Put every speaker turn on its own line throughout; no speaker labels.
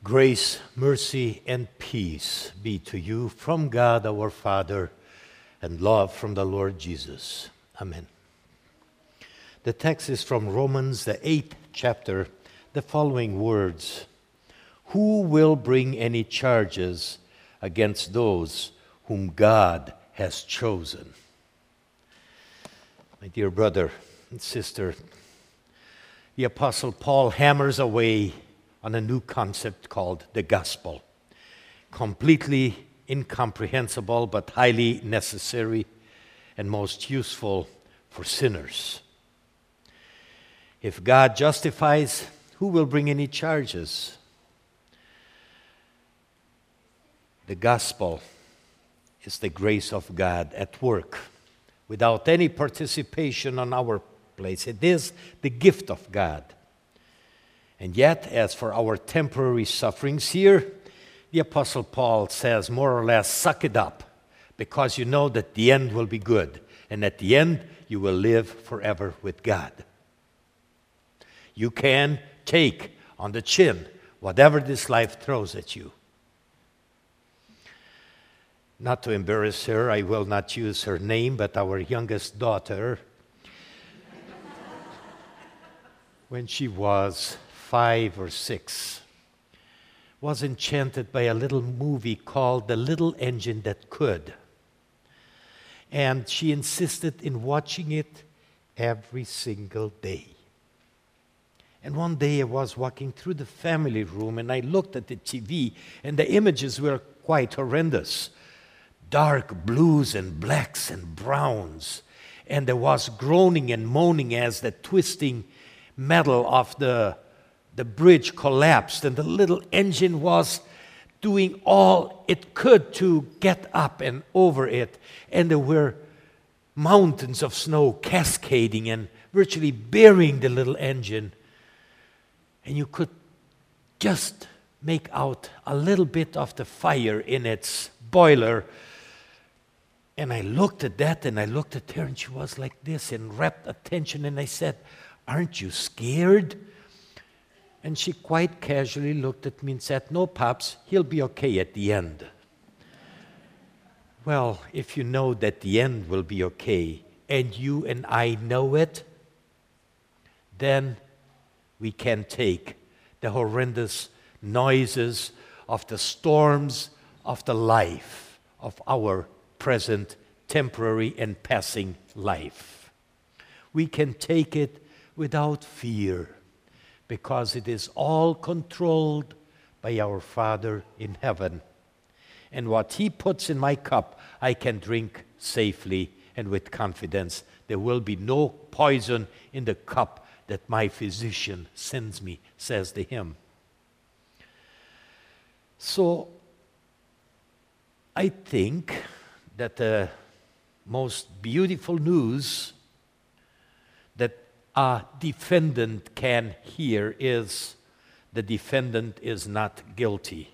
Grace, mercy, and peace be to you from God our Father and love from the Lord Jesus. Amen. The text is from Romans, the 8th chapter, the following words. Who will bring any charges against those whom God has chosen? My dear brother and sister, the Apostle Paul hammers away on a new concept called the gospel. Completely incomprehensible, but highly necessary and most useful for sinners. If God justifies, who will bring any charges? The gospel is the grace of God at work, without any participation on our place. It is the gift of God. And yet, as for our temporary sufferings here, the Apostle Paul says more or less, suck it up, because you know that the end will be good. And at the end, you will live forever with God. You can take on the chin whatever this life throws at you. Not to embarrass her, I will not use her name, but our youngest daughter, when she was 5 or 6, was enchanted by a little movie called The Little Engine That Could. And she insisted in watching it every single day. And one day I was walking through the family room and I looked at the TV and the images were quite horrendous. Dark blues and blacks and browns. And there was groaning and moaning as the twisting metal of the bridge collapsed, and the little engine was doing all it could to get up and over it. And there were mountains of snow cascading and virtually burying the little engine. And you could just make out a little bit of the fire in its boiler. And I looked at that, and I looked at her, and she was like this in rapt attention. And I said, "Aren't you scared?" And she quite casually looked at me and said, "No, Pops, he'll be okay at the end." Well, if you know that the end will be okay, and you and I know it, then we can take the horrendous noises of the storms of the life of our present, temporary, and passing life. We can take it without fear, because it is all controlled by our Father in heaven. And what He puts in my cup, I can drink safely and with confidence. There will be no poison in the cup that my physician sends me, says the hymn. So, I think that the most beautiful news that a defendant can hear is the defendant is not guilty.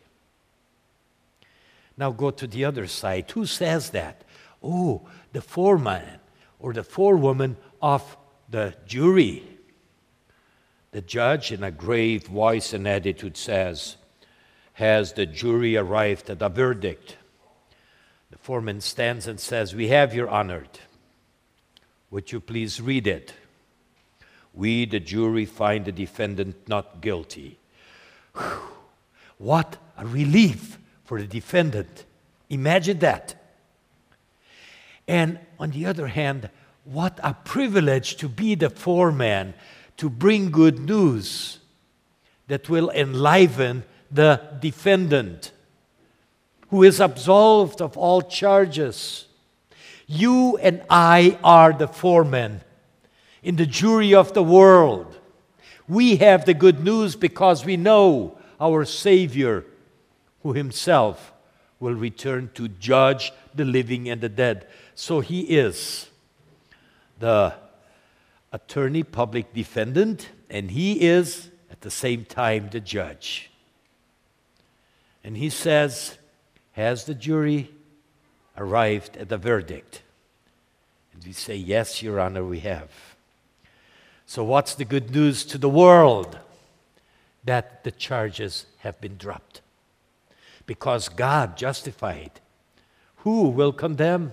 Now go to the other side. Who says that? Oh, the foreman or the forewoman of the jury. The judge, in a grave voice and attitude, says, "Has the jury arrived at a verdict?" The foreman stands and says, "We have, Your Honor." "Would you please read it?" "We, the jury, find the defendant not guilty." Whew. What a relief for the defendant. Imagine that. And on the other hand, what a privilege to be the foreman, to bring good news that will enliven the defendant, who is absolved of all charges. You and I are the foremen in the jury of the world. We have the good news because we know our Savior, who Himself will return to judge the living and the dead. So He is the attorney, public defendant, and He is at the same time the judge. And He says, "Has the jury arrived at a verdict?" And we say, "Yes, Your Honor, we have." So what's the good news to the world? that the charges have been dropped. Because God justified, who will condemn?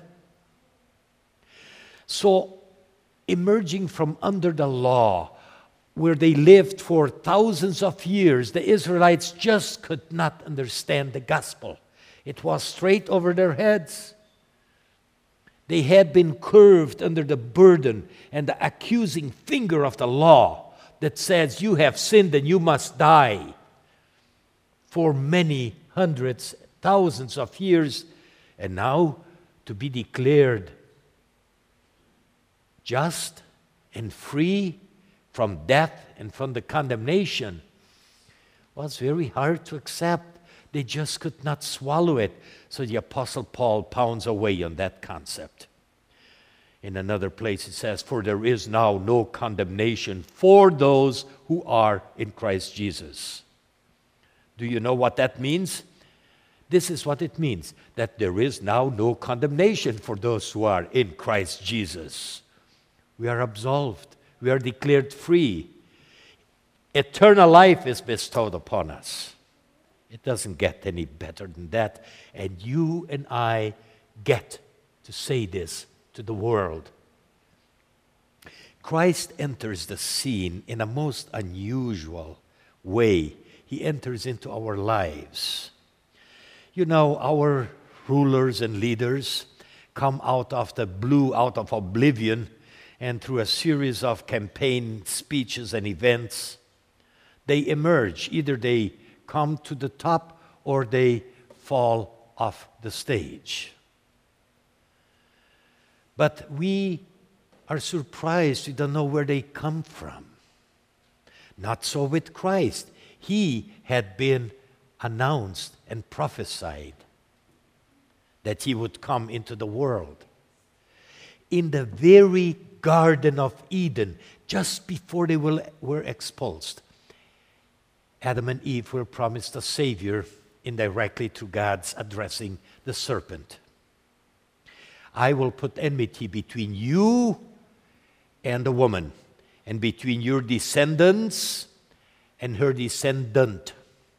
So, emerging from under the law, where they lived for thousands of years, the Israelites just could not understand the gospel. It was straight over their heads. They had been curved under the burden and the accusing finger of the law that says, you have sinned and you must die. For many hundreds, thousands of years, and now to be declared just and free from death and from the condemnation was very hard to accept. They just could not swallow it. So the Apostle Paul pounds away on that concept. In another place it says, for there is now no condemnation for those who are in Christ Jesus. Do you know what that means? This is what it means, that there is now no condemnation for those who are in Christ Jesus. We are absolved. We are declared free. Eternal life is bestowed upon us. It doesn't get any better than that. And you and I get to say this to the world. Christ enters the scene in a most unusual way. He enters into our lives. You know, our rulers and leaders come out of the blue, out of oblivion, and through a series of campaign speeches and events, they emerge. Either they come to the top or they fall off the stage. But we are surprised. We don't know where they come from. Not so with Christ. He had been announced and prophesied that he would come into the world. In the very Garden of Eden, just before they were expulsed, Adam and Eve were promised a Savior indirectly through God's addressing the serpent. I will put enmity between you and the woman, and between your descendants and her descendant.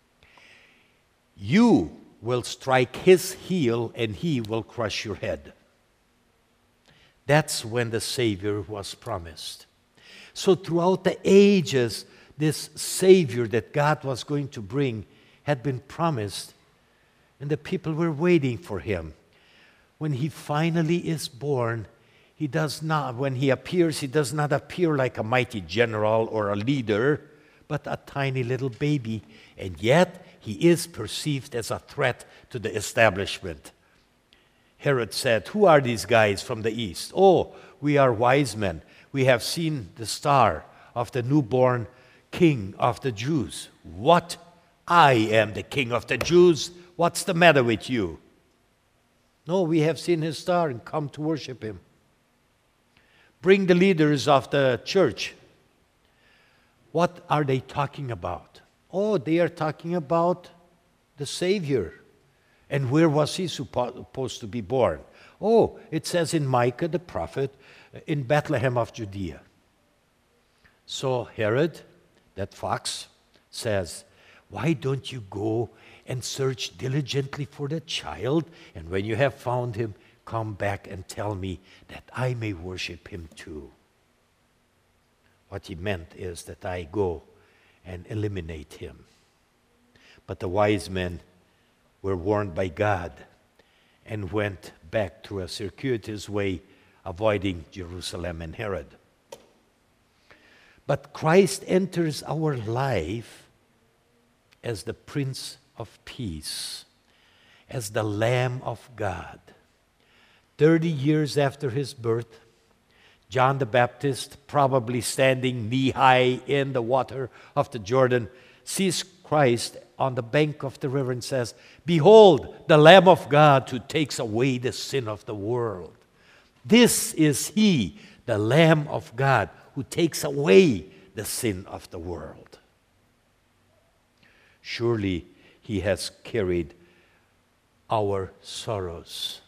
You will strike his heel, and he will crush your head. That's when the Savior was promised. So throughout the ages, this Savior that God was going to bring had been promised, and the people were waiting for him. When he finally is born, when he appears, he does not appear like a mighty general or a leader, but a tiny little baby, and yet he is perceived as a threat to the establishment. Herod said, who are these guys from the east? Oh, we are wise men. We have seen the star of the newborn king of the Jews. What? I am the king of the Jews. What's the matter with you? No, we have seen his star and come to worship him. Bring the leaders of the church. What are they talking about? Oh, they are talking about the Savior. And where was he supposed to be born? Oh, it says in Micah the prophet, in Bethlehem of Judea. So Herod, that fox, says, why don't you go and search diligently for the child, and when you have found him, come back and tell me that I may worship him too. What he meant is that I go and eliminate him. But the wise men were warned by God and went back through a circuitous way, avoiding Jerusalem and Herod. But Christ enters our life as the Prince of Peace, as the Lamb of God. 30 years after his birth, John the Baptist, probably standing knee-high in the water of the Jordan, sees Christ on the bank of the river and says, behold, the Lamb of God who takes away the sin of the world. This is he, the Lamb of God, who takes away the sin of the world. Surely he has carried our sorrows.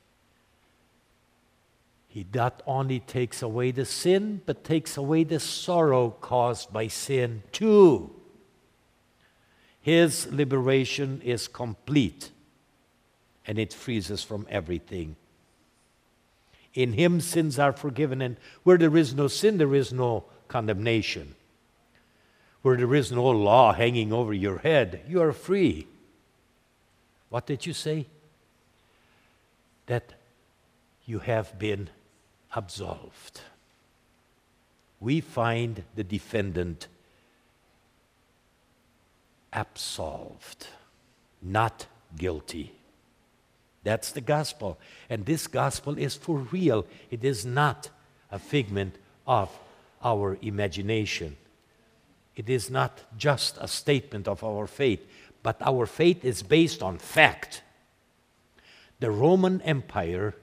He not only takes away the sin, but takes away the sorrow caused by sin too. His liberation is complete, and it frees us from everything. In Him, sins are forgiven, and where there is no sin, there is no condemnation. Where there is no law hanging over your head, you are free. What did you say? That you have been absolved. We find the defendant absolved, not guilty. That's the gospel. And this gospel is for real. It is not a figment of our imagination. It is not just a statement of our faith, but our faith is based on fact. The Roman Empire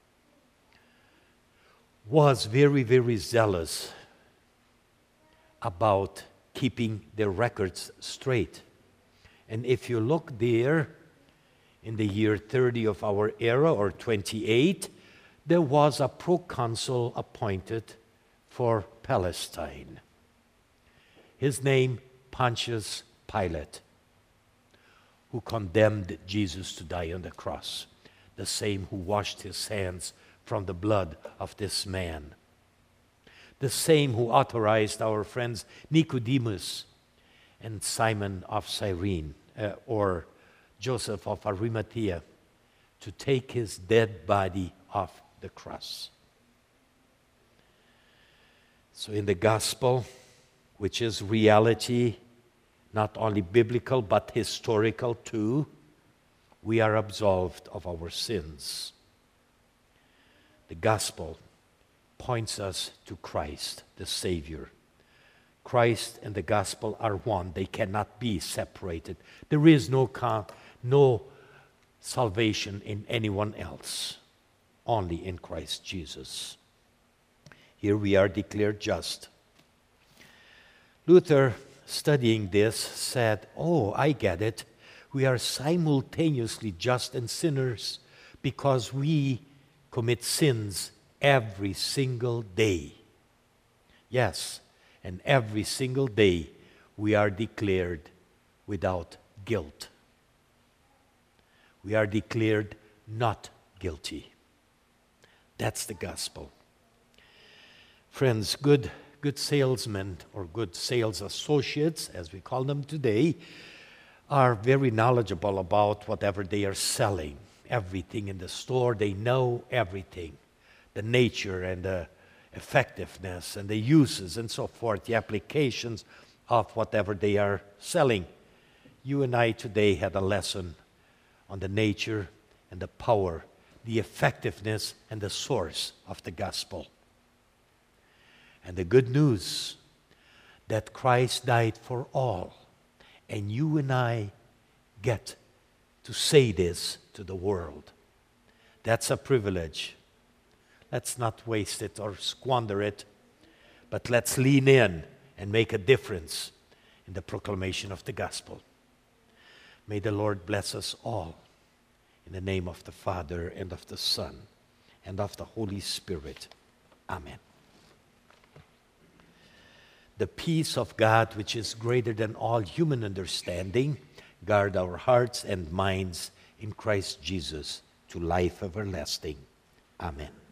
was very, very zealous about keeping their records straight. And if you look there, in the year 30 of our era, or 28, there was a proconsul appointed for Palestine. His name, Pontius Pilate, who condemned Jesus to die on the cross, the same who washed his hands from the blood of this man, the same who authorized our friends Nicodemus and Simon of Cyrene, or Joseph of Arimathea, to take his dead body off the cross. So in the gospel, which is reality, not only biblical but historical too, we are absolved of our sins. The gospel points us to Christ, the Savior. Christ and the gospel are one. They cannot be separated. There is no salvation in anyone else, only in Christ Jesus. Here we are declared just. Luther, studying this, said, "Oh, I get it. We are simultaneously just and sinners because we commit sins every single day." Yes, and every single day we are declared without guilt. We are declared not guilty. That's the gospel. Friends, good salesmen, or good sales associates, as we call them today, are very knowledgeable about whatever they are selling. Everything in the store, they know everything. The nature and the effectiveness and the uses and so forth, the applications of whatever they are selling. You and I today had a lesson on the nature and the power, the effectiveness and the source of the gospel. And the good news that Christ died for all, and you and I get to say this to the world. That's a privilege. Let's not waste it or squander it, but let's lean in and make a difference in the proclamation of the gospel. May the Lord bless us all, in the name of the Father and of the Son and of the Holy Spirit. Amen. The peace of God, which is greater than all human understanding, guard our hearts and minds in Christ Jesus to life everlasting. Amen.